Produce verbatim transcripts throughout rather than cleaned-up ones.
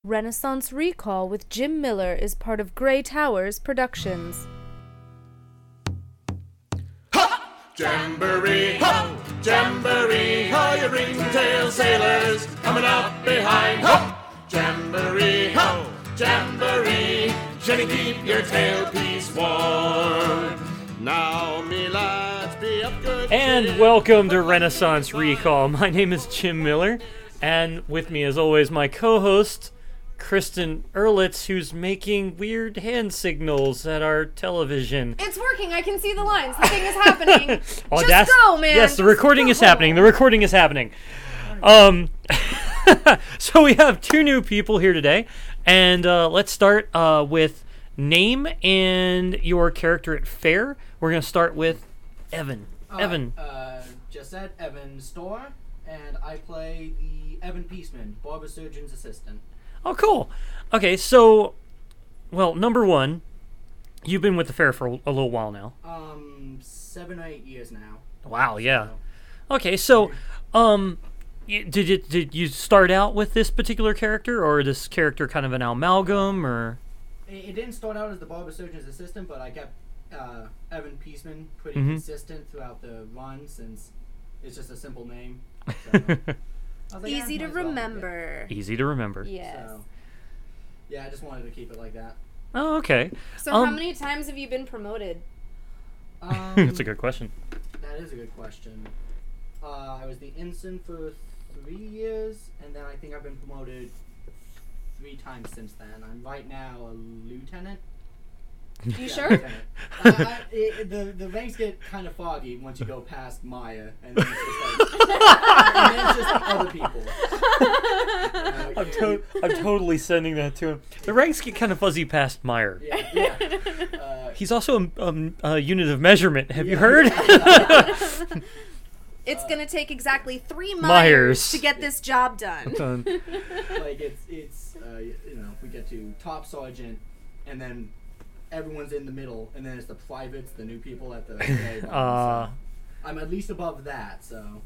Renaissance Recall with Jim Miller is part of Grey Towers Productions. Ha! Jamboree, ho! Jamboree, ho! You ringtail sailors coming up behind, ho! Jamboree, ho! Jamboree, Jenny, keep your tailpiece warm. Now, me lads, be up good. And welcome to Renaissance Recall. My name is Jim Miller, and with me, as always, my co-host, Kristen Ehrlitz, who's making weird hand signals at our television. It's working. I can see the lines. The thing is happening. Oh, Just go, man. Yes, the Just recording go. is happening. The recording is happening. Um, so we have two new people here today, and uh, let's start uh, with name and your character at Fair. We're going to start with Evan. Uh, Evan. Uh, just said Evan Storr, and I play the Evan Peaceman, barber surgeon's assistant. Oh, cool. Okay, so, well, number one, you've been with the fair for a, a little while now. Um, seven or eight years now. Wow, yeah. Okay, so, um, y- did it did you start out with this particular character, or this character kind of an amalgam, or? It, it didn't start out as the barber surgeon's assistant, but I kept uh, Evan Peaceman pretty Mhm. consistent throughout the run, since it's just a simple name. So, I was like, Easy eh, to might as well, remember. Easy to remember. yeah. Yes. So, yeah, I just wanted to keep it like that. Oh, okay. So how Um, many times have you been promoted? Um, That's a good question. That is a good question. Uh, I was the ensign for three years, and then I think I've been promoted three times since then. I'm right now a lieutenant. You Yeah, sure? lieutenant. uh, I, it, the the ranks get kind of foggy once you go past Maya, and then it's just like, and then it's just like other people. Uh, I'm, to- I'm totally sending that to him. The ranks get kind of fuzzy past Meyer. Yeah, yeah. Uh, He's also a, um, a unit of measurement. Have you Yeah. heard? It's gonna take exactly three Myers, Myers. to get this job done. Done. like it's it's uh, you know, we get to top sergeant, and then everyone's in the middle, and then it's the privates, the new people at the A one, Uh. so I'm at least above that, so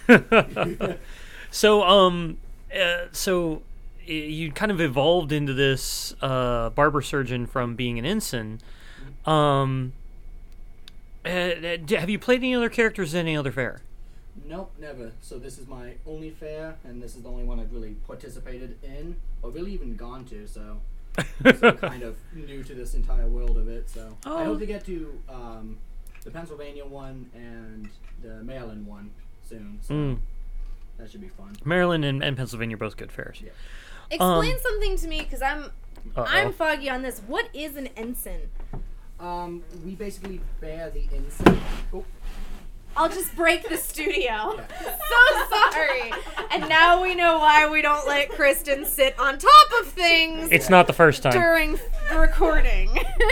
So, um, uh, so y- you kind of evolved into this uh, barber surgeon from being an ensign. Um, uh, d- have you played any other characters in any other fair? nope, never. So this is my only fair, and this is the only one I've really participated in, or really even gone to, so so I'm kind of new to this entire world of it, so I Oh. hope to get to um, the Pennsylvania one and the Maryland one soon, so Mm. that should be fun. Maryland and, and Pennsylvania are both good fairs. Yeah. Explain Um, something to me, because I'm Uh-oh. I'm foggy on this. What is an ensign? Um, we basically bear the ensign. Oh, I'll just break the studio. Yeah. So sorry. And now we know why we don't let Kristen sit on top of things It's not the first time. during the recording.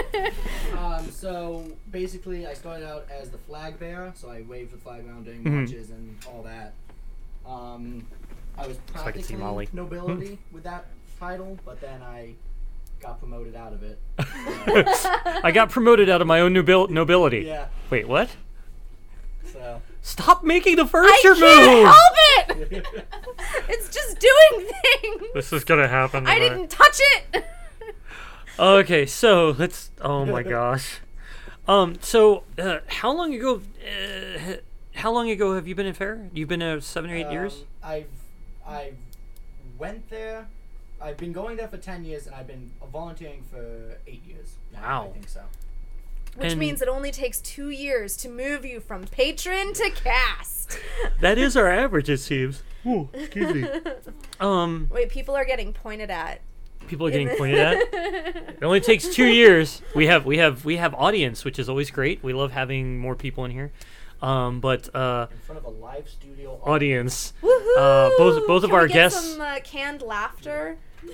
um, so basically, I started out as the flag bearer, so I waved the flag around during Mhm. marches and all that. Um, I was I could see practically Molly. nobility with that title, but then I got promoted out of it. I got promoted out of my own nobil- nobility. Yeah, Wait, what? so Stop making the I furniture can't move! help it. It's just doing things. This is gonna happen. I tonight. didn't touch it. Okay, so let's. Oh my gosh. Um. So, uh, how long ago? Uh, how long ago have you been in fair? You've been there seven or eight years. Um, I've I went there. I've been going there for ten years, and I've been volunteering for eight years. now, Wow. I think so. Which And- means it only takes two years to move you from patron to cast. That is our average, it seems. Ooh, excuse me. Um, Wait, people are getting pointed at. people are getting pointed at. It only takes two years. We have we have we have audience, which is always great. We love having more people in here. Um, but uh, In front of a live studio audience. Woohoo! Uh, both- both of Can our we get guests- some uh, canned laughter.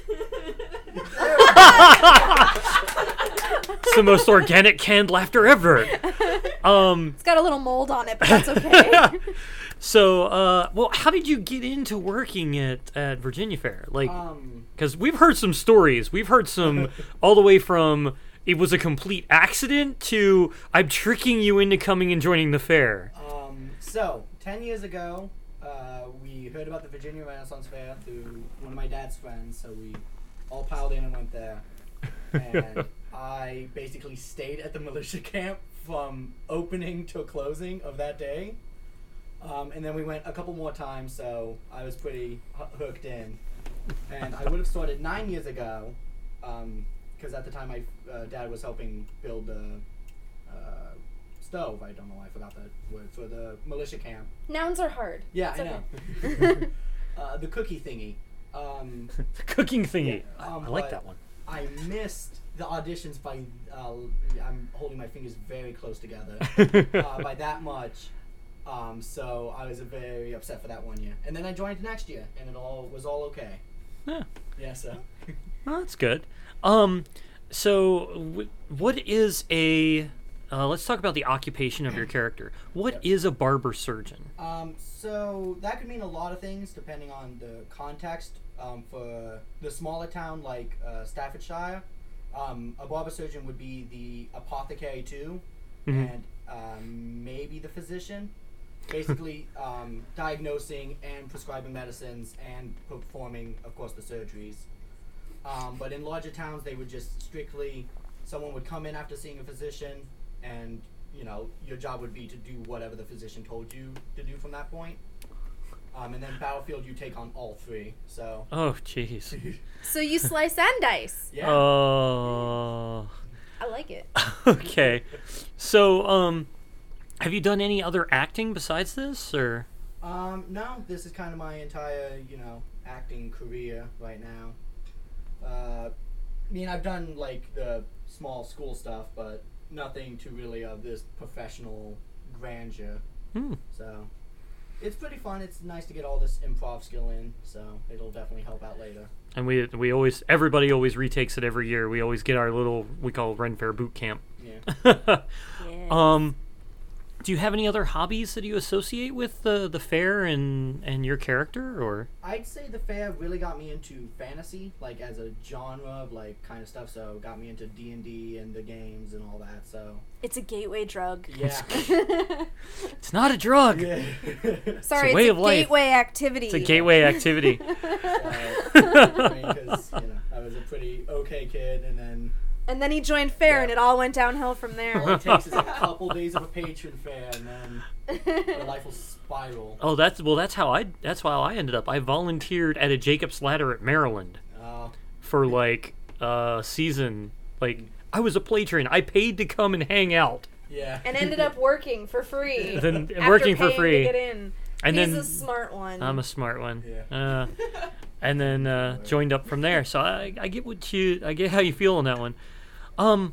It's the most organic canned laughter ever. Um. It's got a little mold on it, but that's okay. So, uh, well, how did you get into working at, at Virginia Fair? Like, Um, because we've heard some stories. We've heard some all the way from it was a complete accident to I'm tricking you into coming and joining the fair. um, so ten years ago, uh, we heard about the Virginia Renaissance Fair through one of my dad's friends. So we all piled in and went there. And I basically stayed at the militia camp from opening to closing of that day. Um, and then we went a couple more times, so I was pretty h- hooked in. And I would have started nine years ago, because um, at the time my uh, dad was helping build the uh, stove. I don't know why I forgot that word for the militia camp. Nouns are hard. Yeah, It's I know. okay. uh, the cookie thingy. Um, The cooking thingy. Yeah, um, I like but- that one. I missed the auditions by, uh, I'm holding my fingers very close together, uh, by that much. Um, so I was very upset for that one year. And then I joined next year, and it all was all okay. Yeah. Yeah, so. Well, that's good. Um, so w- what is a? Uh, let's talk about the occupation of your character. What Yep. is a barber surgeon? Um, so that could mean a lot of things depending on the context. Um, for the smaller town like uh, Staffordshire, um, a barber surgeon would be the apothecary too, Mhm. and um, maybe the physician. Basically, um, diagnosing and prescribing medicines and performing, of course, the surgeries. Um, but in larger towns, they would just strictly, someone would come in after seeing a physician, and you know, your job would be to do whatever the physician told you to do from that point. Um, and then Battlefield, you take on all three. So. Oh, jeez. So you slice and dice. Yeah. Oh. I like it. Okay. So, um, have you done any other acting besides this, or? Um, no, this is kind of my entire, you know, acting career right now. Uh, I mean, I've done like the small school stuff, but nothing to really of this professional grandeur. Hmm. So, it's pretty fun. It's nice to get all this improv skill in, so it'll definitely help out later. And we we always everybody always retakes it every year. We always get our little we call Ren Fair boot camp. Yeah. Yeah. Um, do you have any other hobbies that you associate with the the fair and and your character, or? I'd say the fair really got me into fantasy, like as a genre of like kind of stuff. So got me into D and D and the games and all that. So It's a gateway drug. yeah. It's not a drug. Yeah. Sorry, It's a way it's of a life. gateway activity. It's a gateway activity. So, I mean, 'cause, you know, I was a pretty okay kid, and then And then he joined fair, Yeah. and it all went downhill from all there. it takes is a couple days of a patron fair, and then your life will spiral. Oh, that's well. That's how I. That's how I ended up. I volunteered at a Jacob's Ladder at Maryland Uh, for like a season. Like I was a patron. I paid to come and hang out, yeah. And ended up working for free. then after working for paying free. to get in. And He's then a smart one. I'm a smart one. Yeah. Uh, and then uh, joined up from there. So I, I get what you. I get how you feel on that one. Um.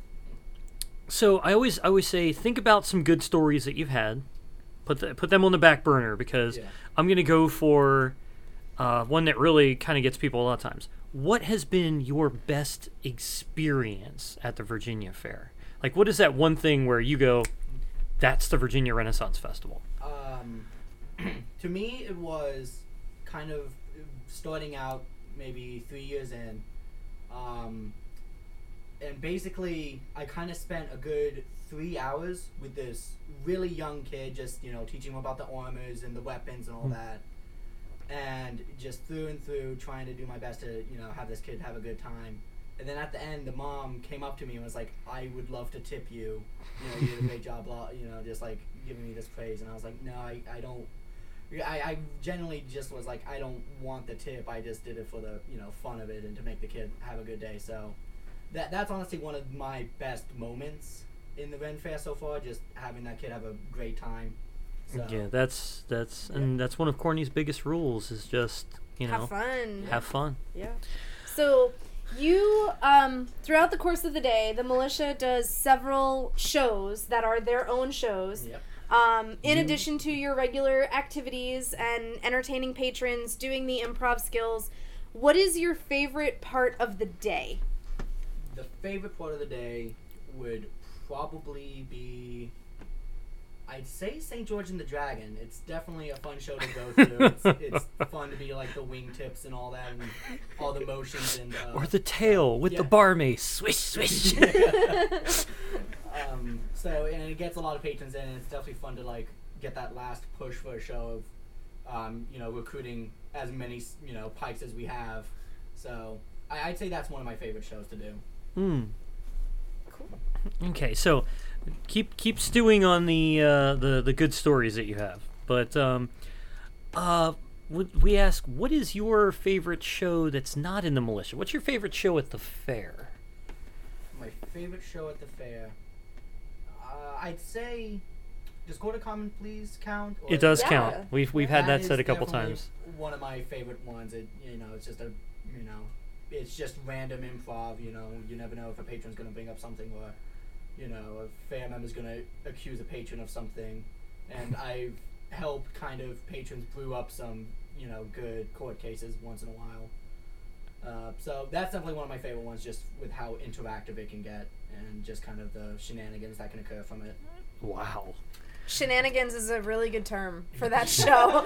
So I always I always say think about some good stories that you've had, put the, put them on the back burner because Yeah. I'm gonna go for uh, one that really kind of gets people a lot of times. What has been your best experience at the Virginia Fair? Like, what is that one thing where you go, that's the Virginia Renaissance Festival? Um, to me, it was kind of starting out maybe three years in. Um, and basically, I kind of spent a good three hours with this really young kid, just, you know, teaching him about the armors and the weapons and all Mm. that. And just through and through trying to do my best to, you know, have this kid have a good time. And then at the end, the mom came up to me and was like, I would love to tip you. You know, you did a great job, blah, you know, just like giving me this praise. And I was like, no, I, I don't. I, I genuinely just was like, I don't want the tip. I just did it for the, you know, fun of it and to make the kid have a good day. So that that's honestly one of my best moments in the Ren Fair so far, just having that kid have a great time. So, Yeah, that's that's and that's one of Corny's biggest rules is just you know Have fun. have fun. Yeah. So you, um, throughout the course of the day, the militia does several shows that are their own shows. Yep. Um, in You- addition to your regular activities and entertaining patrons, doing the improv skills, what is your favorite part of the day? The favorite part of the day would probably be, I'd say Saint George and the Dragon. It's definitely a fun show to go through. it's, it's fun to be like the wingtips and all that, and all the motions and. Uh, Or the tail with the yeah. bar mace, swish swish. um, so and it gets a lot of patrons in, and it's definitely fun to like get that last push for a show of, um, you know, recruiting as many you know pikes as we have. So I, I'd say that's one of my favorite shows to do. Hmm. Okay, so keep keep stewing on the uh, the the good stories that you have. But um, uh, would we ask, what is your favorite show that's not in the militia? What's your favorite show at the fair? My favorite show at the fair, uh, I'd say, does Court of Common Pleas count? Or It does Yeah. count. We've we've had that is said a couple definitely times. One of my favorite ones. It you know it's just a you know it's just random improv. You know you never know if a patron's gonna bring up something or you know a fair member's gonna accuse a patron of something, and I've helped kind of patrons brew up some you know good court cases once in a while. Uh, so that's definitely one of my favorite ones, just with how interactive it can get and just kind of the shenanigans that can occur from it. Wow. Shenanigans is a really good term for that show.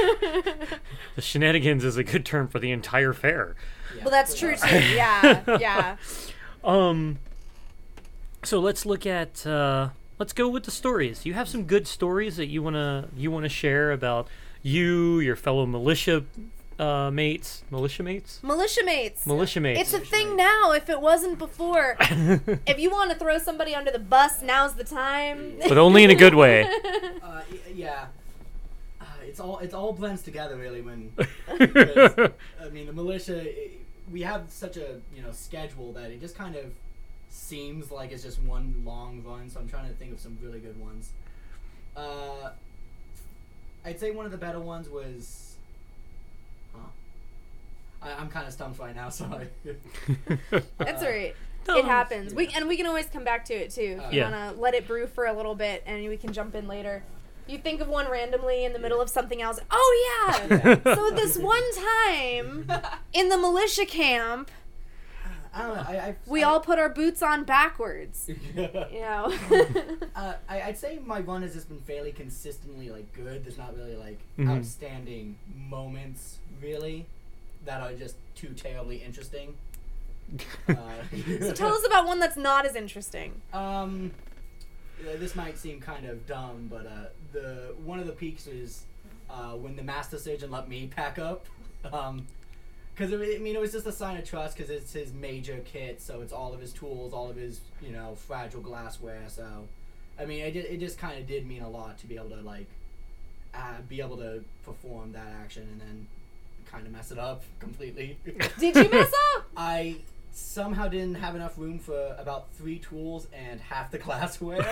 The shenanigans is a good term for the entire fair. Yeah, Well, that's pretty true much. too. Yeah, yeah. Um, so let's look at uh, let's go with the stories. You have some good stories that you wanna you wanna share about you, your fellow militia uh, mates, militia mates, Militia mates. militia mates. It's a thing now. If it wasn't before, if you want to throw somebody under the bus, now's the time. but only in a good way. Uh, y- yeah. Uh, it's all it's all blends together really when. Because, I mean, the militia. i we have such a you know schedule that it just kind of seems like it's just one long run. So I'm trying to think of some really good ones. Uh, I'd say one of the better ones was. Huh. I, I'm kind of stumped right now. Sorry. That's Uh, alright. No, It happens. We yeah. and we can always come back to it too. If you Yeah. wanna let it brew for a little bit, and we can jump in later. You think of one randomly in the middle of something else. Oh yeah. So this one time in the militia camp, I don't know. I, I, we I, all put our boots on backwards. You know. Uh, I, I'd say my run has just been fairly consistently like good. There's not really like Mhm. outstanding moments really that are just too terribly interesting. Uh, So tell us about one that's not as interesting. Um, uh, this might seem kind of dumb, but uh, the one of the peaks is uh, when the master surgeon let me pack up. Um, Because, I mean, it was just a sign of trust because it's his major kit, so it's all of his tools, all of his, you know, fragile glassware. So, I mean, it, it just kind of did mean a lot to be able to, like, uh, be able to perform that action and then kind of mess it up completely. Did you mess up? I somehow didn't have enough room for about three tools and half the glassware,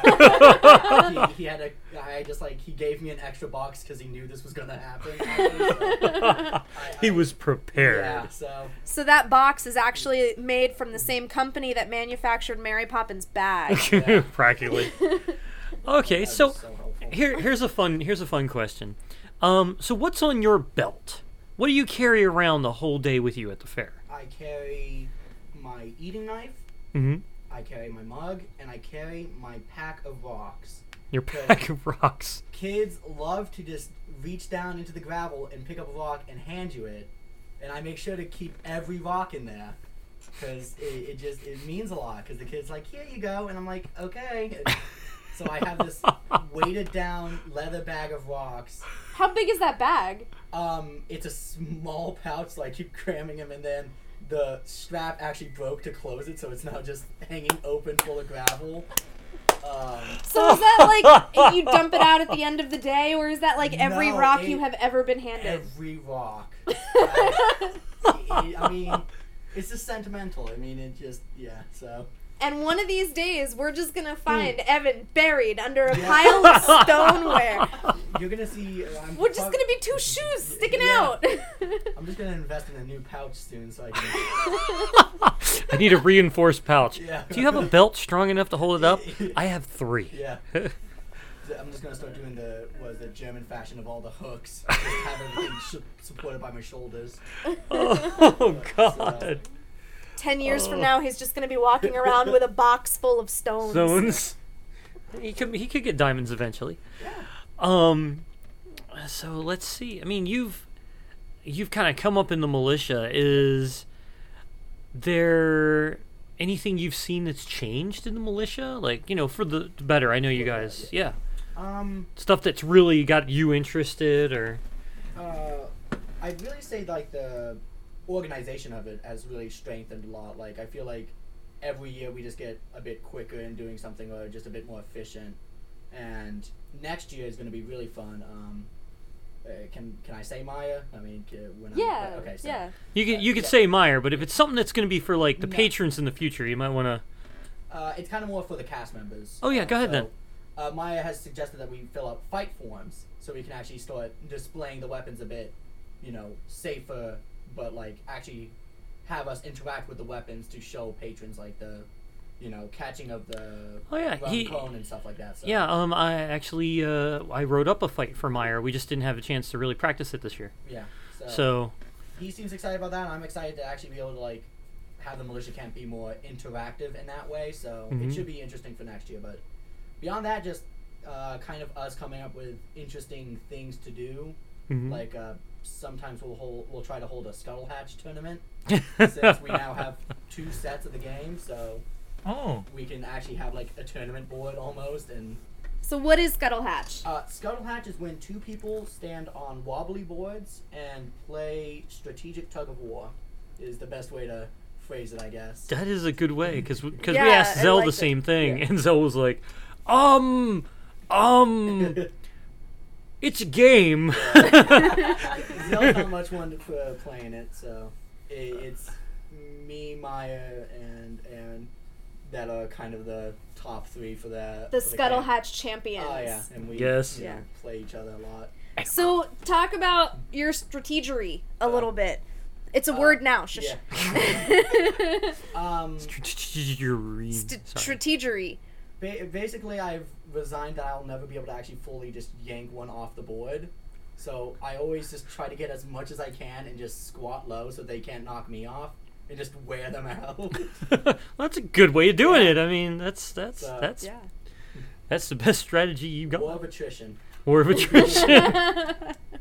so he, he had a, I just, like, he gave me an extra box because he knew this was going to happen. Actually, so I, He I- was prepared. Yeah, so... So that box is actually made from the same company that manufactured Mary Poppins' bag. Yeah. Practically. Okay, that so was so helpful. here here's a fun here's a fun question. Um, so what's on your belt? What do you carry around the whole day with you at the fair? I carry my eating knife, Mm-hmm. I carry my mug, and I carry my pack of rocks. Your pack of rocks. Kids love to just reach down into the gravel and pick up a rock and hand you it, and I make sure to keep every rock in there because it, it just it means a lot. Because the kid's like, "Here you go," and I'm like, "Okay." And so I have this weighted down leather bag of rocks. How big is that bag? Um, it's a small pouch, so I keep cramming them, and then the strap actually broke to close it, so it's now just hanging open full of gravel. Um, So is that like you dump it out at the end of the day, or is that like every No, rock it- you have ever been handed? every rock. I, it- I mean, it's just sentimental. I mean, it just, yeah, so. And one of these days, we're just gonna find Evan buried under a Yeah. pile of stoneware. You're gonna see. uh, I'm We're just prob- gonna be two shoes sticking Yeah. out. I'm just gonna invest in a new pouch soon so I can. I need a reinforced pouch. Yeah. Do you have a belt strong enough to hold it up? I have three. Yeah. I'm just gonna start doing the was the German fashion of all the hooks. Just have everything sh- supported by my shoulders. Oh God. Ten years from now, he's just gonna be walking around with a box full of stones. Stones. He could he could get diamonds eventually. Yeah. Um. So let's see. I mean, you've you've kind of come up in the militia. Is there anything you've seen that's changed in the militia? Like, you know, for the better. I know you guys. Yeah. Um. Stuff that's really got you interested, or Uh. I'd really say like the organization of it has really strengthened a lot. Like I feel like every year we just get a bit quicker in doing something, or just a bit more efficient. And next year is going to be really fun. Um, uh, can can I say Maya? I mean, can, when Yeah. I'm, okay. So, yeah. You could you could yeah. say Meyer, but if it's something that's going to be for like the No. patrons in the future, you might want to. Uh, it's kind of more for the cast members. Oh, yeah, Uh, go ahead so, then. Uh, Maya has suggested that we fill out fight forms so we can actually start displaying the weapons a bit, you know, safer, but like actually have us interact with the weapons to show patrons like the, you know, catching of the Oh, yeah, rum he- cone and stuff like that. So. Yeah, um, I actually uh, I wrote up a fight for Meyer. We just didn't have a chance to really practice it this year. Yeah. So, So he seems excited about that, and I'm excited to actually be able to like have the militia camp be more interactive in that way. So Mhm. it should be interesting for next year. But beyond that, just uh, kind of us coming up with interesting things to do. mhm. Like uh, sometimes we'll hold, we'll try to hold a Scuttle Hatch tournament since we now have two sets of the game, so Oh. we can actually have like a tournament board almost. And So what is Scuttle Hatch? uh, Scuttle Hatch is when two people stand on wobbly boards and play strategic tug of war. Is the best way to phrase it, I guess. That is a good way, because because Yeah, we asked I Zell the liked it. same thing, Yeah. and Zell was like, um, um, it's a game. Zell's not much one for playing it, so it, it's me, Maya, and and that are kind of the top three for that. The for Scuttle camp. Hatch champions. Oh yeah, and we Yes. you know, Yeah. play each other a lot. So talk about your strategery a Uh, little bit. It's a uh, word now. Shush. Yeah. um, Strategery. St- Sorry. strategery. ba- basically, I've resigned that I'll never be able to actually fully just yank one off the board. So I always just try to get as much as I can and just squat low so they can't knock me off and just wear them out. Well, that's a good way of doing Yeah. it. I mean, that's that's So- that's Yeah. that's the best strategy you got. War of attrition. War of attrition.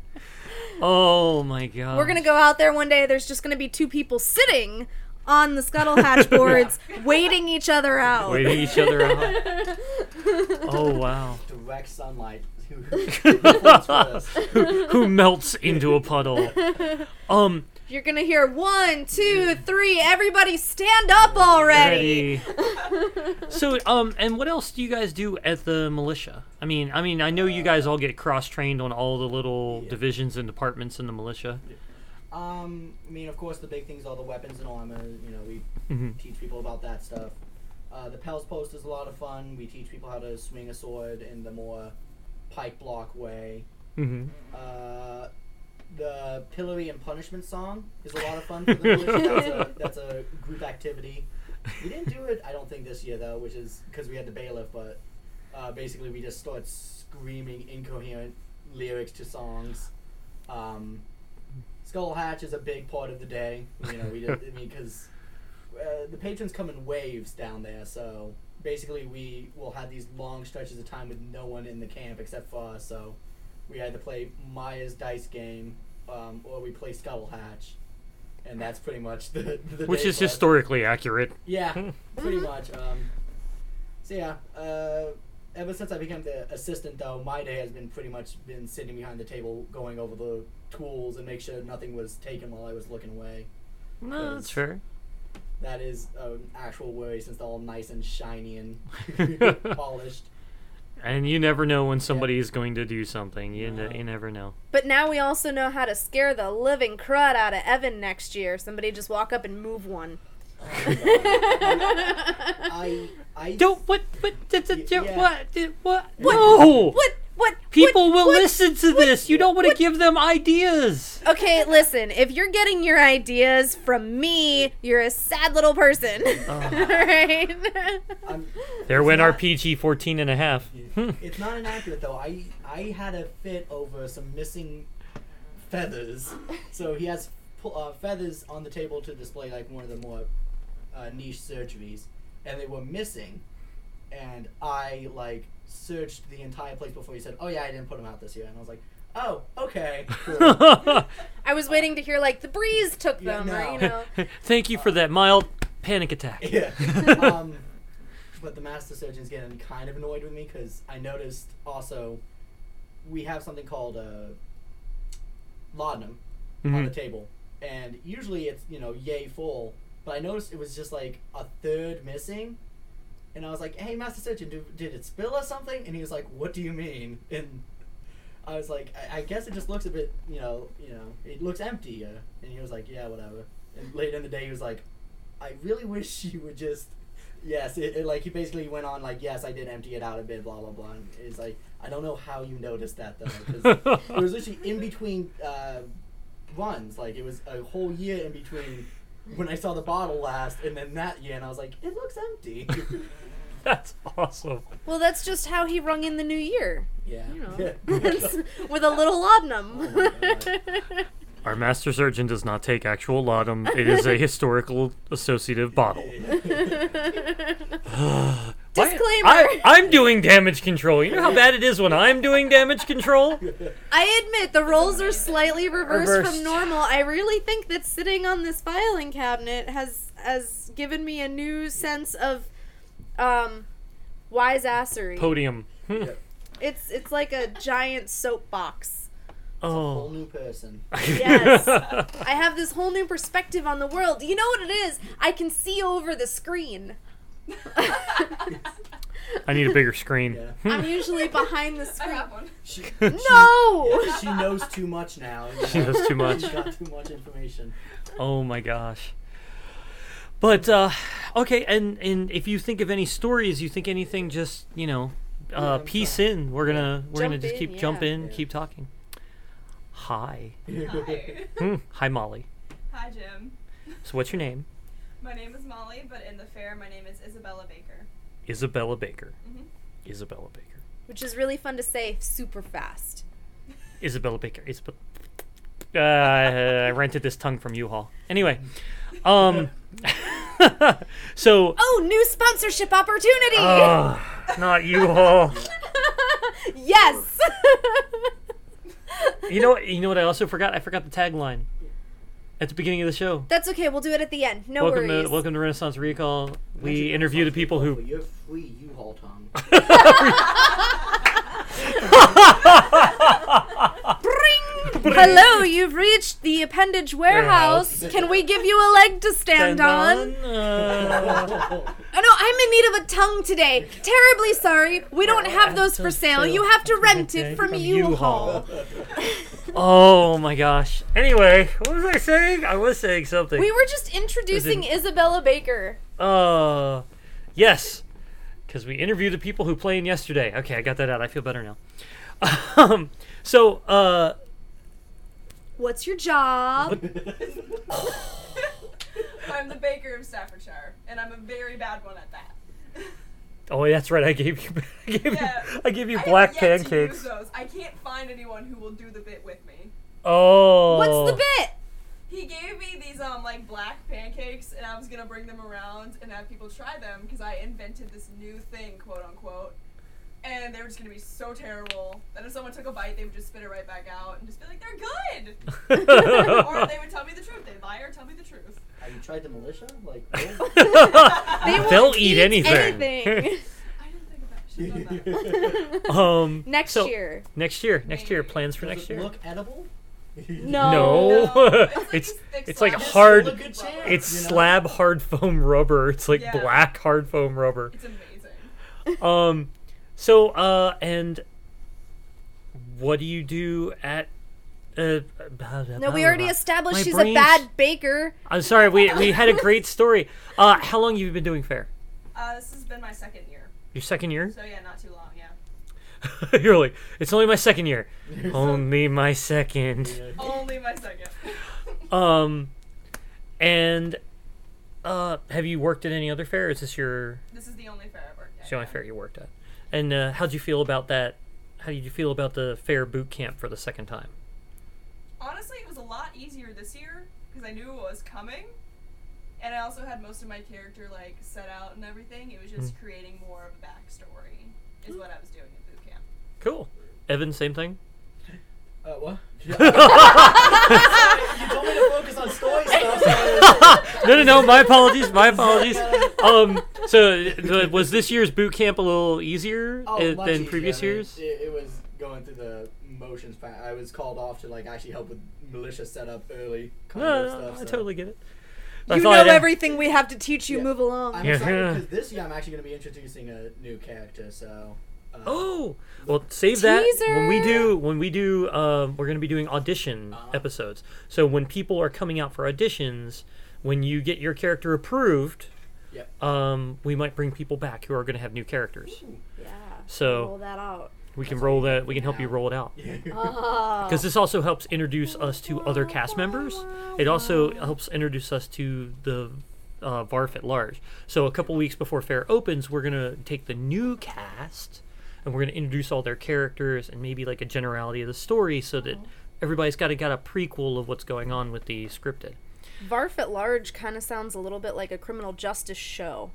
Oh my god. We're gonna go out there one day. There's just gonna be two people sitting on the Scuttle Hatch boards, waiting each other out. waiting each other out. Oh wow. Direct sunlight. Who- who falls first? who, who melts into a puddle. Um, You're gonna hear one, two, three. Everybody stand up already. ready. So, um, and what else do you guys do at the militia? I mean, I mean, I know you guys all get cross-trained on all the little Yeah. divisions and departments in the militia. Um, I mean, of course, the big things are the weapons and armor. You know, we Mhm. teach people about that stuff. Uh, the Pels Post is a lot of fun. We teach people how to swing a sword in the more pike block way. Mm-hmm. Uh, the Pillory and Punishment song is a lot of fun for the militia. That's a, that's a group activity. We didn't do it, I don't think, this year, though, which is because we had the bailiff, but uh, basically we just started screaming incoherent lyrics to songs. Um, Skull Hatch is a big part of the day. You know, we did, I mean, because uh, the patrons come in waves down there, so basically we will have these long stretches of time with no one in the camp except for us, so we either play Maya's dice game um, or we play Scuttle Hatch, and that's pretty much the, the Which day is for us. historically accurate. Yeah, pretty much. Um, so yeah, uh, ever since I became the assistant, though, my day has been pretty much been sitting behind the table, going over the tools and make sure nothing was taken while I was looking away. No, that's Yes. fair. That is an actual worry since they're all nice and shiny and polished. And you never know when somebody is going to do something. You, No. ne- you never know. But now we also know how to scare the living crud out of Evan next year. Somebody just walk up and move one. I I Don't what what d- d- d- Yeah. what d- what What? no What? What? people what, will what? listen to this. You don't want to give them ideas. Okay, listen. If you're getting your ideas from me, you're a sad little person. Right? I'm, There it's went our not- P G fourteen and a half. It's not inaccurate though. I I had a fit over some missing feathers. So he has pu- uh, feathers on the table to display like one of the more uh, niche surgeries, and they were missing. And I like searched the entire place before he said, "Oh yeah, I didn't put them out this year." And I was like, "Oh, okay." Cool. I was waiting to hear like the breeze took Yeah, them, or no. you know. Thank you for that mild panic attack. Yeah. Um, but the master surgeon's getting kind of annoyed with me because I noticed also we have something called uh, laudanum on Mhm. the table, and usually it's, you know, yay full, but I noticed it was just like a third missing, and I was like, hey, Master Surgeon, did, did it spill or something? And he was like, what do you mean? And I was like, I, I guess it just looks a bit, you know, you know, it looks empty, uh, and he was like, yeah, whatever. And later in the day, he was like, I really wish you would just, yes, it, it like, he basically went on like, yes, I did empty it out a bit, blah, blah, blah, and it's like, I don't know how you noticed that, though, because it was literally in between, uh, runs, like, it was a whole year in between when I saw the bottle last, and then that year, and I was like, it looks empty. That's awesome. Well, that's just how he rung in the new year. Yeah. You know, Yeah. with a little laudanum. Oh my God. Our Master Surgeon does not take actual laudanum. It is a historical associative bottle. Disclaimer. I, I'm doing damage control. You know how bad it is when I'm doing damage control? I admit the roles are slightly reversed, Reversed. from normal. I really think that sitting on this filing cabinet has has given me a new sense of um wise-assery. Podium. Hmm. Yeah. It's it's like a giant soapbox. Whole Oh. new person. Yes. I have this whole new perspective on the world. You know what it is? I can see over the screen. I need a bigger screen. Yeah. I'm usually behind the I screen. have one. She, No! She, she knows too much now. you She know? knows too much. She got too much information. Oh my gosh. But uh okay, and and if you think of any stories, you think anything, just, you know, Yeah, uh I'm piece fine. in. We're gonna we're Jump gonna just in, keep yeah. jump in, Yeah. keep talking. Hi. Hi. Hmm. Hi Molly. Hi, Jim. So what's your name? My name is Molly, but in the fair, my name is Isabella Baker. Isabella Baker. Mhm. Isabella Baker. Which is really fun to say super fast. Isabella Baker. Isabella. Uh, I rented this tongue from U-Haul. Anyway, um, so Oh, new sponsorship opportunity! uh, not U-Haul. Yes! You know what? You know what? I also forgot. I forgot the tagline at the beginning of the show. That's okay, we'll do it at the end. No welcome worries. to welcome to Renaissance Recall. We Mention interview the people for who. your free U-Haul tongue. Bring! Hello, you've reached the appendage warehouse. Warehouse. Can we give you a leg to stand, on? Uh, Oh no, I'm in need of a tongue today. Terribly sorry. We don't have those for sale. You have to rent it from U-Haul. oh my gosh. Anyway, what was I saying? I was saying something. We were just introducing Isabella Baker. Uh, yes, because we interviewed the people who played yesterday. Okay, I got that out. I feel better now. Um, so, uh, What's your job? I'm the baker of Staffordshire, and I'm a very bad one at that. oh, that's right. I gave you, I gave Yeah. you, I gave you I black have yet to pancakes. use those. I can't find anyone who will do the bit with me. Oh, What's the bit? He gave me these um like black pancakes, and I was gonna bring them around and have people try them because I invented this new thing, quote unquote. And they were just gonna be so terrible that if someone took a bite, they would just spit it right back out and just be like, "They're good," or they would tell me the truth. They'd lie or tell me the truth. Have you tried the militia? Like, oh. They won't They'll eat anything. I anything. didn't think of that. Should've done that. um, Next so, year. Next year. Next year. Maybe. Plans for Does next it year. look edible? No. No. No, It's- it's like these thick it's like slabs. hard- Still a good chance, It's you know? slab hard foam rubber. It's like Yeah. black hard foam rubber. It's amazing. Um, so uh, and what do you do at? Uh, No, we already established My she's brain's- a bad baker. I'm sorry. We we had a great story. Uh, how long have you been doing fair? Uh, this has been my second year, Your second year? so yeah, not too long. Yeah. You're like, it's only my second year. Only my second. Yeah. Only my second. Um, and uh, have you worked at any other fair? Or is this your This is the only fair I've worked at. it's the only yeah. fair you worked at? And uh, how'd you feel about that? How did you feel about the fair boot camp for the second time? Honestly, it was a lot easier this year because I knew what was coming, and I also had most of my character like set out and everything. It was just Hmm. creating more of a backstory, is what I was doing at boot camp. Cool. Evan, same thing. Uh, what? you told me to focus on story stuff. So No, no, no. My apologies. My apologies. Um, so uh, was this year's boot camp a little easier Oh, uh, much than easier. previous I mean, years? It, it was going through the motions. Fa- I was called off to like actually help with militia setup early kind No, of no, stuff. I so. totally get it. You I know thought I- everything we have to teach you. Yeah. Move along. I'm Yeah. excited because this year I'm actually going to be introducing a new character. So. Uh, Oh, well, save that when we Teaser! do when we do. Um, we're going to be doing audition Uh-huh. episodes. So when people are coming out for auditions, when you get your character approved, Yep. um, we might bring people back who are going to have new characters. Yeah. So- roll that out. We can That's roll what you that. get We can help you now. roll it out. Oh. Because this also helps introduce us to other cast members. It also helps introduce us to the uh, Varf at large. So a couple weeks before Fair opens, we're gonna take the new cast and we're gonna introduce all their characters and maybe like a generality of the story, so that everybody's got a got a prequel of what's going on with the scripted. Varf at large kind of sounds a little bit like a criminal justice show.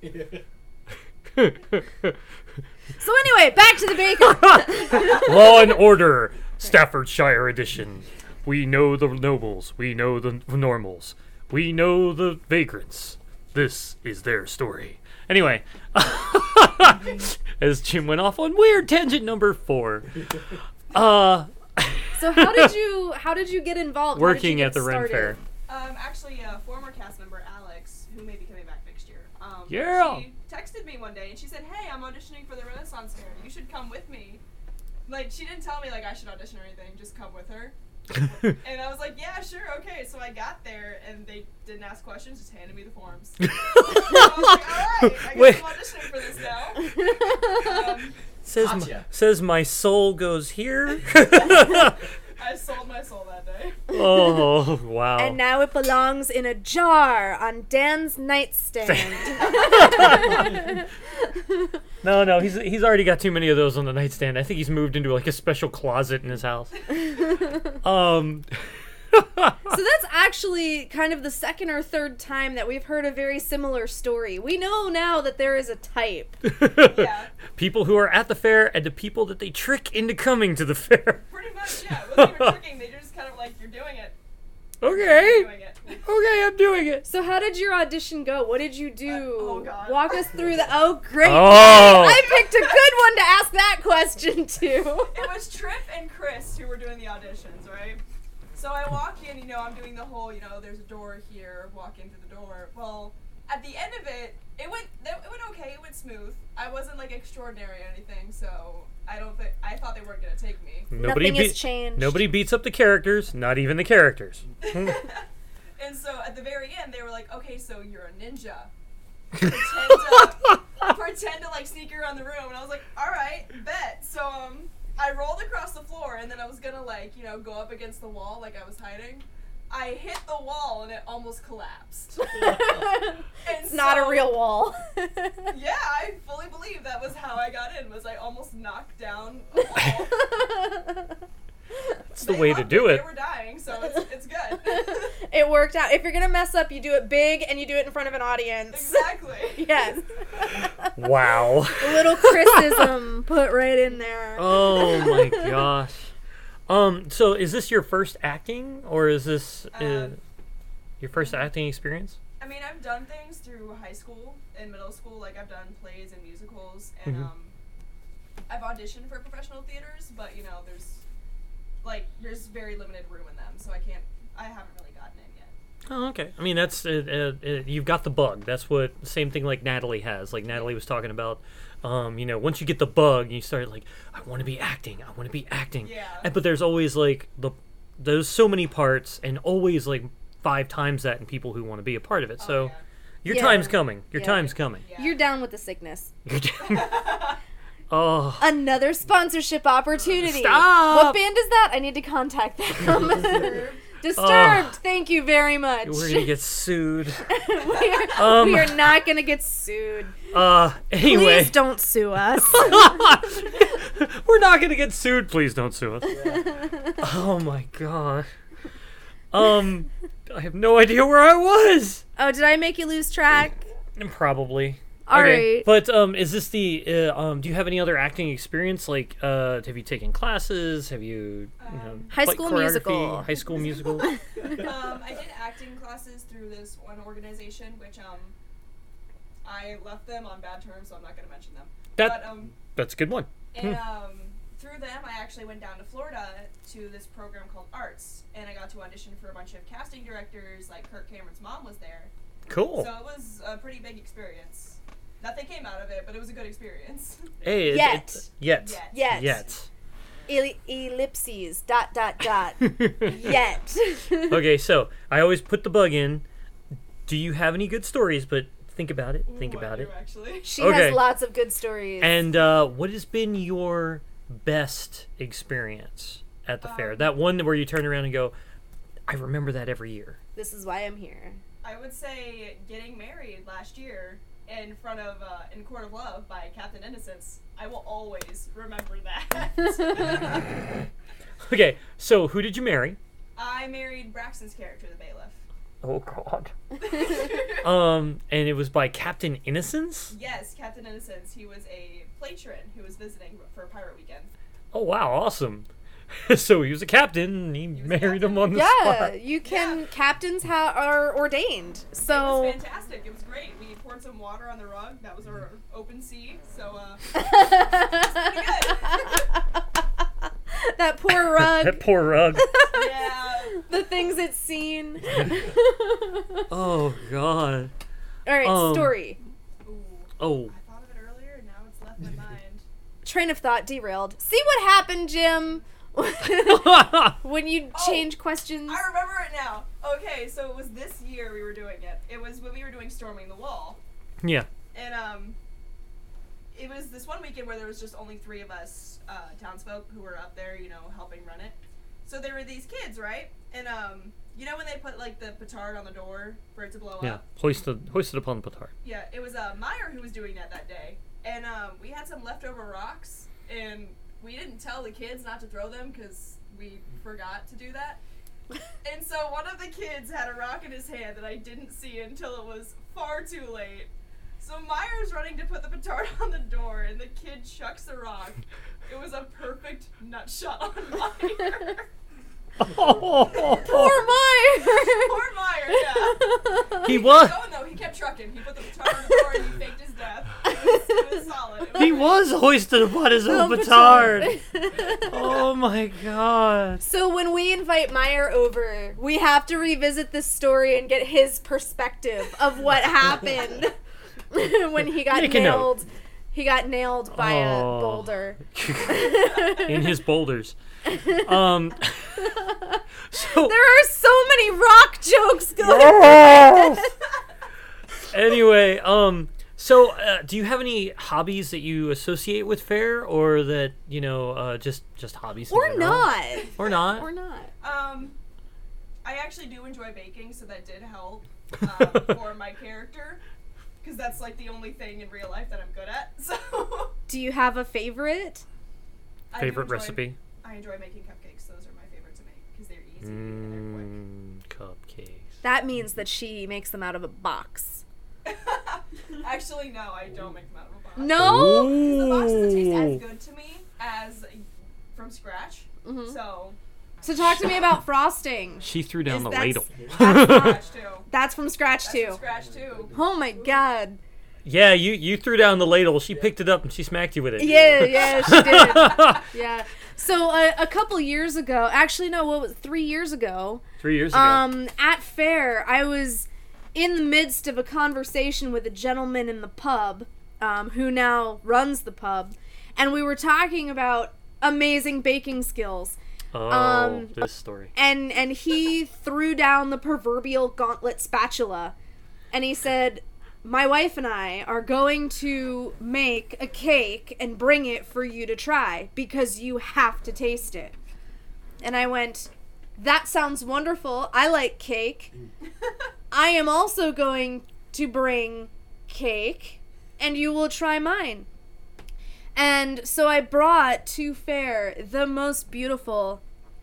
So anyway, back to the bacon. Law and Order, Staffordshire edition. We know the nobles. We know the normals. We know the vagrants. This is their story. Anyway, as Jim went off on weird tangent number four. Uh, So how did you how did you get involved? How did you working get at the Ren started? Fair. Um, actually, a former cast member, Alex, who may be coming back next year. Um, Yeah. She texted me one day and she said, "Hey, I'm auditioning for the Renaissance Fair. You should come with me." Like, she didn't tell me like I should audition or anything. Just come with her. And I was like, "Yeah, sure, okay." So I got there and they didn't ask questions, just handed me the forms. So I was like, "All right, I guess Wait. I'm auditioning for this now." Um, Says my, Gotcha. says my soul goes here. I sold my soul that day. Oh wow! And now it belongs in a jar on Dan's nightstand. No, no, he's he's already got too many of those on the nightstand. I think he's moved into like a special closet in his house. Um, So that's actually kind of the second or third time that we've heard a very similar story. We know now that there is a type. Yeah, people who are at the fair and the people that they trick into coming to the fair. pretty much. Yeah, it wasn't even tricking. They just kind of like, "You're doing it. You're Okay, doing it." okay, I'm doing it. So how did your audition go? What did you do? Uh, oh, God. Walk us through the. Oh, great! Oh. I picked a good one to ask that question to. It was Trip and Chris who were doing the auditions, right? So I walk in, you know, I'm doing the whole, you know, there's a door here, walk in through the door. Well, at the end of it, it went, it went okay, it went smooth. I wasn't like extraordinary or anything, so I don't think, I thought they weren't gonna take me. Nobody Nothing has beat- changed. Nobody beats up the characters, not even the characters. And so at the very end, they were like, "Okay, so you're a ninja. Pretend to, pretend to like sneak around the room." And I was like, "All right, bet." So um, I rolled across the floor, and then I was gonna like, you know, go up against the wall like I was hiding. I hit the wall, and it almost collapsed. And It's not a so- real wall. Yeah, I fully believe that was how I got in. Was I almost knocked down a wall? That's the They way to loved do me. it. They were dying, so it's, it's good. It worked out. If you're gonna mess up, you do it big and you do it in front of an audience. Exactly. Yes. Wow. A little Chrisism put right in there. Oh my gosh. Um. So, is this your first acting, or is this uh, Um, your first acting experience? I mean, I've done things through high school and middle school. Like, I've done plays and musicals, and Mhm. um, I've auditioned for professional theaters, but you know, there's like there's very limited room in them, so I can't. I haven't really gotten in yet. Oh, okay. I mean, that's uh, uh, uh, you've got the bug. That's what same thing like Natalie has. Like Natalie was talking about. Um, you know, once you get the bug, you start like, I want to be acting. I want to be acting. Yeah. And, but there's always like the there's so many parts, and always like five times that in people who want to be a part of it. Oh, So yeah. your Yeah. time's coming. Your Yeah. time's coming. Yeah. You're down with the sickness. You're oh. Another sponsorship opportunity. Stop! What band is that? I need to contact them. Disturbed. Disturbed. Thank you very much. We're gonna get sued. we, are, Um, we are not gonna get sued. Uh, anyway. Please don't sue us. We're not gonna get sued. Please don't sue us. Oh my god. Um, I have no idea where I was. Oh, did I make you lose track? Probably. All okay. right. But um, is this the uh, um? Do you have any other acting experience? Like, uh, have you taken classes? Have you, you know, Um, High like School choreography, Musical. High School Musical. um, I did acting classes through this one organization, which um, I left them on bad terms, so I'm not gonna mention them. That But um, that's a good one. and um, through them, I actually went down to Florida to this program called Arts, and I got to audition for a bunch of casting directors. Like Kirk Cameron's mom was there, Cool. so it was a pretty big experience. Nothing came out of it, but it was a good experience. Hey, it, Yet. It, yet. Yet. Yet. Yet. Elli- ellipses. Dot dot dot. Yet. Okay, so I always put the bug in. Do you have any good stories? But think about it. Think Ooh, I about do, it. Actually. She Okay. has lots of good stories. And uh, what has been your best experience at the fair? Um, That one where you turn around and go, I remember that every year. this is why I'm here. I would say getting married last year in front of uh, in Court of Love by Captain Innocence. I will always remember that. Okay, so who did you marry? I married Braxton's character, the bailiff. Oh, God. Um, and it was by Captain Innocence? Yes, Captain Innocence. He was a patron who was visiting for Pirate Weekend. Oh, wow, awesome. So he was a captain, and he was a married him captain. on the Yeah, spot. you can. Yeah. Captains ha- are ordained. It So. was fantastic. It was great. We poured some water on the rug. That was our open sea. So, uh, That poor That rug. poor rug. yeah. The things it's seen. Oh, God. All right, Um, story. Ooh. Oh. I thought of it earlier, and now it's left my mind. Train of thought derailed. See what happened, Jim? When you Oh, change questions. I remember it now. Okay, so it was this year we were doing it. It was when we were doing Storming the Wall. Yeah. And, um, it was this one weekend where there was just only three of us, uh, townsfolk who were up there, you know, helping run it. So there were these kids, right? And, um, you know when they put, like, the petard on the door for it to blow Yeah. up? Hoisted, hoisted upon the petard. Yeah, it was, uh, Meyer who was doing that that day. And, um, we had some leftover rocks, and we didn't tell the kids not to throw them because we forgot to do that. And so one of the kids had a rock in his hand that I didn't see until it was far too late. So Meyer's running to put the petard on the door, and the kid chucks the rock. It was a perfect nut shot on Meyer. Oh, Poor Meyer. Poor Meyer, yeah. he He was. kept going though. He kept trucking. He put the petard on the door and he faked his death. It was, it was solid. It He great. was hoisted upon his own Oh, petard. Oh my God. So when we invite Meyer over, we have to revisit this story and get his perspective of what happened when he got Make a note. nailed. He got nailed by Oh. a boulder. In his boulders. Um. So There are so many rock jokes going on. anyway, um. So, uh, do you have any hobbies that you associate with fair, or that you know, uh, just just hobbies? in Or general? not. Or not? Or not. Um, I actually do enjoy baking, so that did help um, for my character. Because that's like the only thing in real life that I'm good at. So Do you have a favorite? I do Favorite enjoy- recipe? I enjoy making cupcakes. Those are my favorite to make because they're easy and Mm, cupcakes. That means that she makes them out of a box. they're quick. Actually, no, I don't make them out of a box. No? The box doesn't taste as Ooh. good to me as from scratch. Mhm. So So talk to me about frosting. She threw down Is the that's- ladle. that's from scratch too. That's from scratch That's too. from scratch too. Oh my god. Yeah, you you threw down the ladle. She picked it up and she smacked you with it. Yeah, yeah, she did. Yeah. So uh, a couple years ago, actually no, what was it, three years ago? Three years ago. Um, at fair, I was in the midst of a conversation with a gentleman in the pub, um, who now runs the pub, and we were talking about amazing baking skills. oh, um, this story. And and he threw down the proverbial gauntlet spatula, and he said, "My wife and I are going to make a cake and bring it for you to try because you have to taste it." And I went, "That sounds wonderful. I like cake. I am also going to bring cake, and you will try mine." And so I brought to fair the most beautiful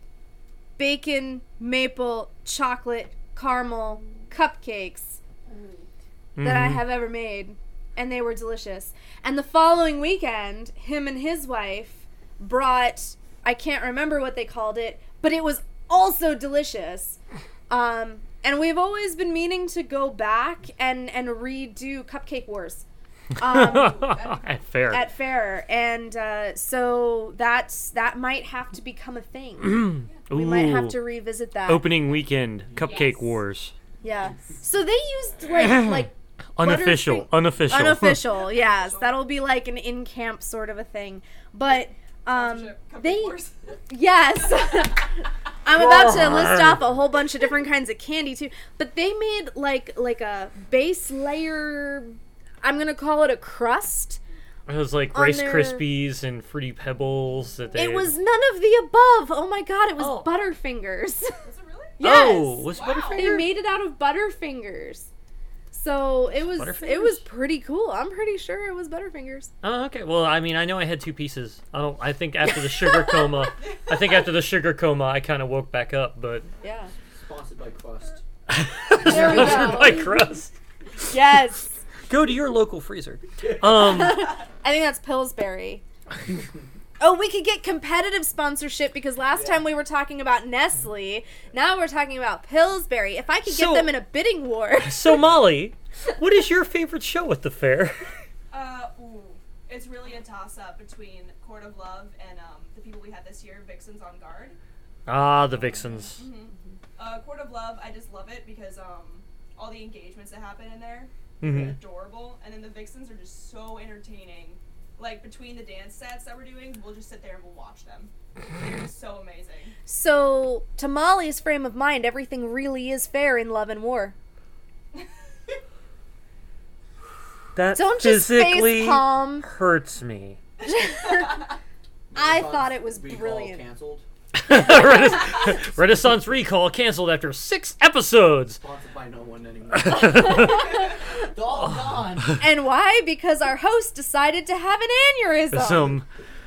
bacon, maple, chocolate, caramel cupcakes that I Mhm. have ever made, and they were delicious. And the following weekend, him and his wife brought, I can't remember what they called it, but it was also delicious. Um, and we've always been meaning to go back and, and redo Cupcake Wars. um, At fair. at fair, and uh, so that's that might have to become a thing. We might have Ooh. to revisit that. Opening weekend, Cupcake Yes. Wars. Yeah. So they used like like Unofficial. Butterfing- Unofficial. unofficial. Yes, that'll be like an in camp sort of a thing. But um, Sponsorship, Cupcake they Wars. yes. I'm about to list off a whole bunch of different kinds of candy too. But they made like like a base layer. I'm gonna call it a crust. It was like on Rice their- Krispies and Fruity Pebbles. That they It was none of the above. Oh my god, it was Oh. Butterfingers. Was it really? Yes. Oh, was Wow. Butterfinger? They made it out of Butterfingers. So it was Butterfingers? it was pretty cool. I'm pretty sure it was Butterfingers. Oh, okay. Well, I mean, I know I had two pieces. I don't. I think after the sugar coma, I think after the sugar coma, I kind of woke back up. But Yeah. Sponsored by Crust. There we Sponsored go. by Crust. Yes. Go to your local freezer. Um. I think that's Pillsbury. Oh, we could get competitive sponsorship because last Yeah. time we were talking about Nestle. Now we're talking about Pillsbury. If I could So- get them in a bidding war. So Molly, what is your favorite show at the fair? Uh, ooh. It's really a toss-up between Court of Love and um, the people we had this year, Vixens on Guard. Ah, the Vixens. Uh, Court of Love, I just love it because um, all the engagements that happen in there Mhm. are adorable, and then the Vixens are just so entertaining. Like, between the dance sets that we're doing, we'll just sit there and we'll watch them. They're just so amazing. So, to Molly's frame of mind, everything really is fair in love and war. That Don't just physically face palm. hurts me. I thought it was Recall brilliant. Canceled. Renaissance, Renaissance Recall canceled after six episodes. Sponsored by no one anymore. It's all gone. And why? Because our host decided to have an aneurysm. Some.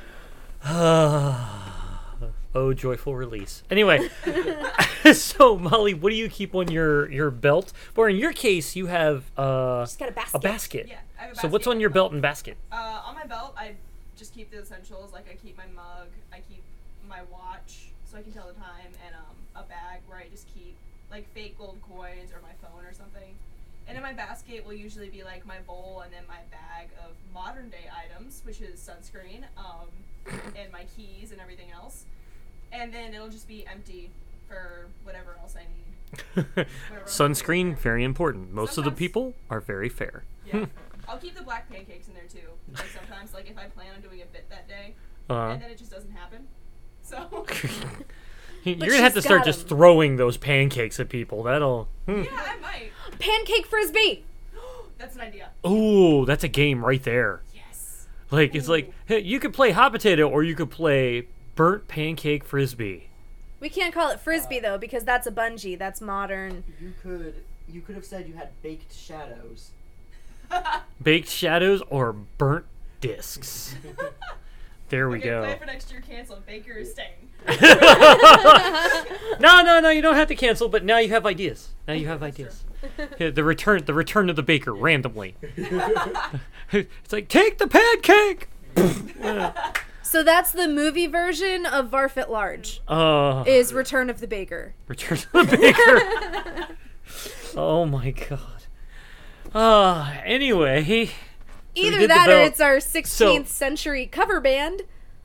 oh, joyful release. Anyway, so Molly, what do you keep on your your belt? Or in your case, you have uh, Just got a basket. a basket. Yeah, I have a So what's basket on my your belt and basket? Uh, on my belt, I just keep the essentials. Like, I keep my mug, I keep my watch, so I can tell the time, and um, a bag where I just keep, like, fake gold coins or my phone or something. And in my basket will usually be, like, my bowl and then my bag of modern-day items, which is sunscreen, um, and my keys and everything else. And then it'll just be empty for whatever else I need. Whatever else Sunscreen, very important. Most of the Sometimes- people are very fair. Yeah. I'll keep the black pancakes in there too. Like sometimes, like if I plan on doing a bit that day, Uh, and then it just doesn't happen. So you're But gonna have to she's start got just 'em. throwing those pancakes at people. That'll. Hmm. yeah, I might. Pancake frisbee. That's an idea. Ooh, that's a game right there. Yes. Like it's like hey, you could play hot potato or you could play burnt pancake frisbee. We can't call it frisbee though because that's a bungee. That's modern. You could you could have said you had baked shadows. Baked shadows or burnt discs. There we Okay, go. plan for next year. Cancel. Baker is staying. No, no, no, you don't have to cancel, but now you have ideas. Now you have ideas. Yeah, the return the return of the baker randomly. It's like take the pancake. So that's the movie version of Varf at Large. Uh Is Return of the Baker. return of the baker. Oh my god. Uh anyway. so we Either did the that or belt. it's our sixteenth century cover band.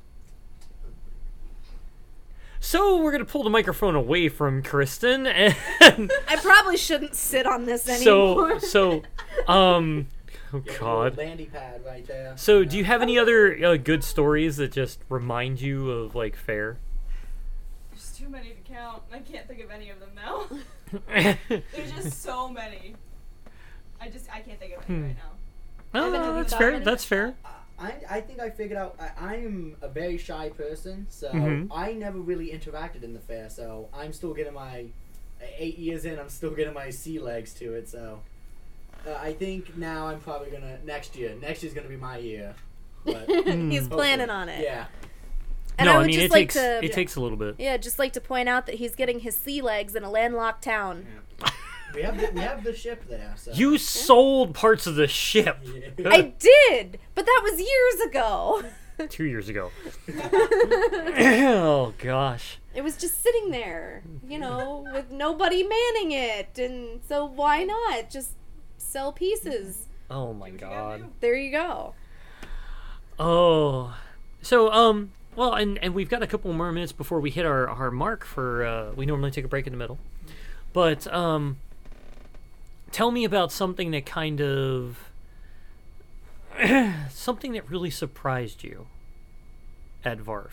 So we're gonna pull the microphone away from Kristen and I probably shouldn't sit on this so anymore. so um oh Your little god. Landy pad right there. So do you have any other uh, good stories that just remind you of like fair? There's too many to count. I can't think of any of them now. There's just so many. I just I can't think of any Hmm. right now. Oh, Evan, have you that's got fair. any? That's fair. I, I think I figured out I, I'm a very shy person, so Mhm. I never really interacted in the fair. So I'm still getting my eight years in. I'm still getting my sea legs to it. So uh, I think now I'm probably gonna next year. Next year's gonna be my year. But He's planning hopefully. on it. Yeah. And no, I I, would mean just it like takes to it takes a little bit. Yeah, just like to point out that he's getting his sea legs in a landlocked town. We have the, we have the ship there. So. You sold parts of the ship Yeah. I did, but that was years ago. two years ago. Oh gosh. It was just sitting there, you know, with nobody manning it, and so why not just sell pieces? Oh my Do what you gotta god. do. There you go. Oh. So, um, well, and, and we've got a couple more minutes before we hit our, our mark for, uh, we normally take a break in the middle. But, um, tell me about something that kind of, something that really surprised you at Varf.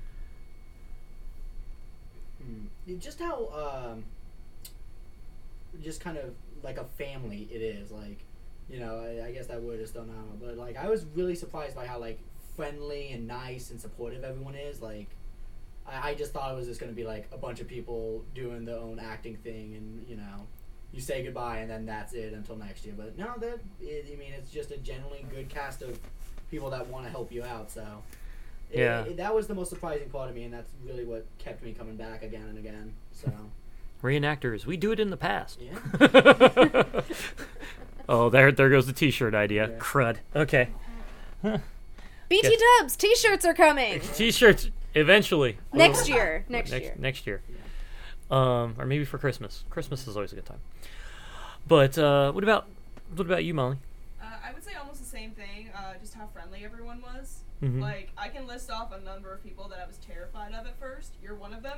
Hmm. Just how, um, just kind of like a family it is. Like, you know, I, I guess that word is don't know, but like I was really surprised by how like friendly and nice and supportive everyone is. Like, I, I just thought it was just gonna be like a bunch of people doing their own acting thing, and you know, you say goodbye and then that's it until next year. But no, that it, I mean, it's just a genuinely good cast of people that want to help you out. So it, Yeah. it, that was the most surprising part of me, and that's really what kept me coming back again and again. So Reenactors, we do it in the past. yeah. Oh, there there goes the t-shirt idea. Yeah. Crud. Okay. B T Dubs t-shirts are coming T-shirts eventually. next year. Next, next year. next year. Um, or maybe for Christmas. Christmas is always a good time. But uh, what about what about you, Molly? Uh, I would say almost the same thing. Uh, just how friendly everyone was. Mhm. Like, I can list off a number of people that I was terrified of at first. You're one of them.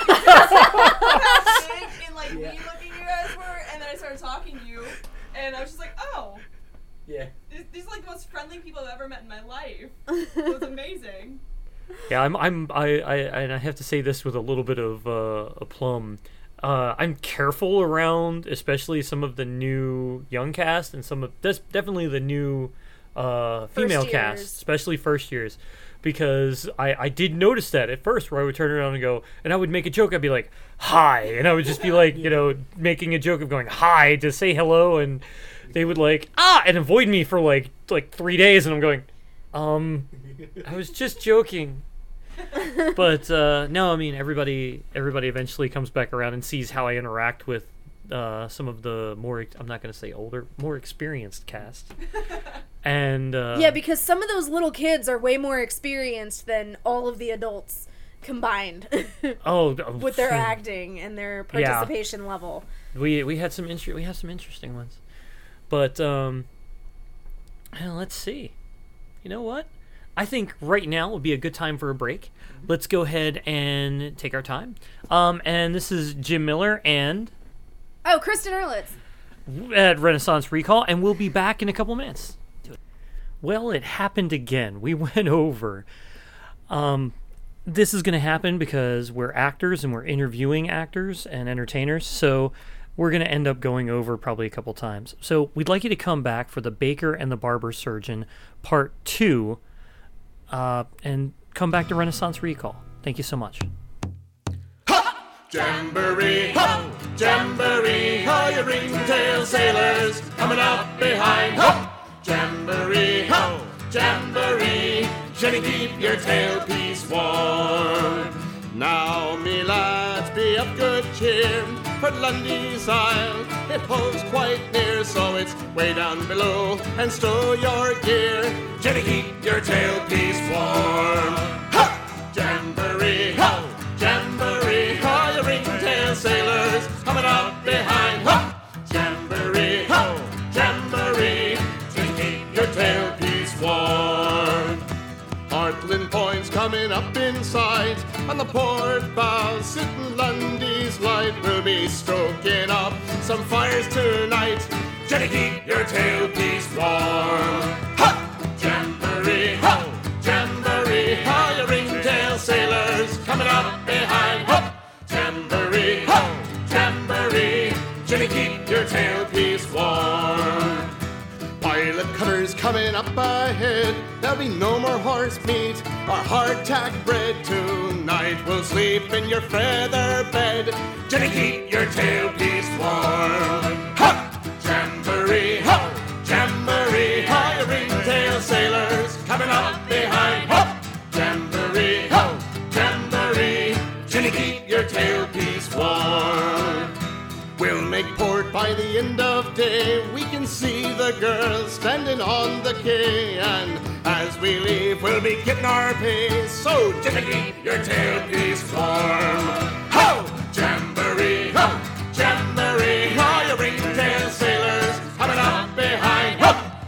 How big and like Yeah. mean looking you guys were, and then I started talking to you, and I was just like, oh, Yeah. these, these are like the most friendly people I've ever met in my life. It was amazing. Yeah, I'm I'm I, I and I have to say this with a little bit of uh, aplomb. Uh, I'm careful around, especially some of the new young cast and some of that's definitely the new uh, female First cast, years. especially first years, because I I did notice that at first where I would turn around and go, and I would make a joke. I'd be like, "Hi," and I would just be like, you know, making a joke of going "Hi" to say hello, and they would like ah and avoid me for like like three days, and I'm going, um. I was just joking. But uh, no, I mean everybody. Everybody eventually comes back around and sees how I interact with uh, some of the more. I'm not going to say older, more experienced cast. And uh, Yeah, because some of those little kids are way more experienced than all of the adults combined oh, with their acting and their participation level. we we had some inter- we have some interesting ones, but um, well, let's see. You know what? I think right now would be a good time for a break. Let's go ahead and take our time. Um, and this is Jim Miller and Oh, Kristen Ehrlitz. at Renaissance Recall, and we'll be back in a couple minutes. Well, it happened again. We went over. Um, this is going to happen because we're actors and we're interviewing actors and entertainers, so we're going to end up going over probably a couple times. So we'd like you to come back for the Baker and the Barber Surgeon Part two, uh, and come back to Renaissance Recall. Thank you so much. Jamboree, ho! Jamboree, ho! You ringtail sailors coming up behind, ho! Jamboree, ho! Jamboree, Jenny, keep your tailpiece warm. Now, me lads, be of good cheer, for Lundy's Isle it holds quite near, so it's way down below, and stow your gear. Jenny, keep your tailpiece warm. Ha! Jamboree, ho! Jamboree, ho! You ringtail sailors coming up behind, ho! Jamboree, ho! Jamboree, Jenny, keep your tailpiece warm. Hartland Point's coming up in sight, on the port bow sitting Lundy's Light. We'll be stroking up some fires tonight. Jenny, keep your tailpiece warm. Ha! Jamboree, ho! Jamboree, ho! You ringtail sailors coming up behind, ho! Jamboree, ho! Jamboree, Jenny, keep your tailpiece warm. Pilot cutters coming up ahead. There'll be no more horse meat or hardtack bread tonight. We'll sleep in your feather bed. Jenny, keep your tailpiece warm. Ha! Jamboree, ho! Jamboree, ho! You ringtail sailors coming up behind. Ho! Jamboree, ho! Jamboree, Jenny, keep your tailpiece warm. We'll make port by the end of day. We can see the girls standing on the quay, and as we leave, we'll be getting our pay. So, Jenny, keep your tailpiece warm. Ho! Jamboree, ho! Jamboree, ho! You ringtail sailors coming up behind. Ho!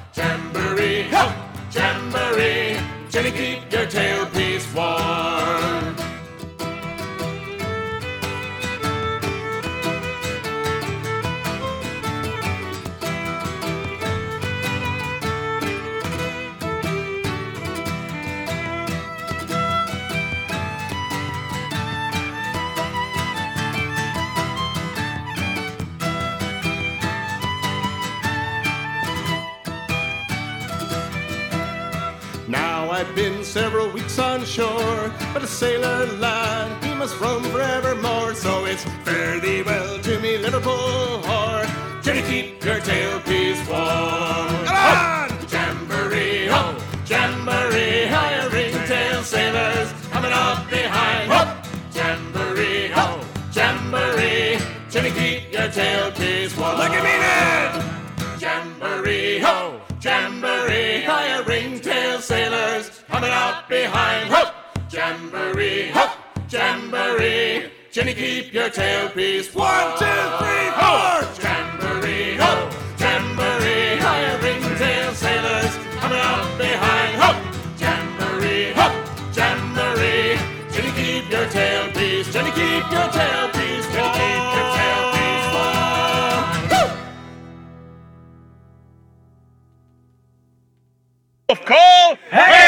I've been several weeks on shore, but a sailor lad, he must roam forevermore. So it's fare thee well to me Liverpool whore, Jenny, keep your tailpiece warm. Come on! Jamboree, ho! Jamboree, ho! Your ringtail sailors coming up behind, ho! Jamboree, ho! Jamboree, Jenny, keep your tailpiece warm. Look at me now! Jamboree, ho! Jamboree, ho! Your ringtail sailors coming up behind, ho! Jamboree, ho! Jamboree, Jenny, keep your tailpiece warm. One, two, three, four! Jamboree, ho! Jamboree, ho! Your ringtail sailors coming up behind, ho! Jamboree, ho! Jamboree, Jenny, keep your tailpiece, Jenny, keep your tailpiece, Jenny, keep your tailpiece warm. Woo! Call. Hey!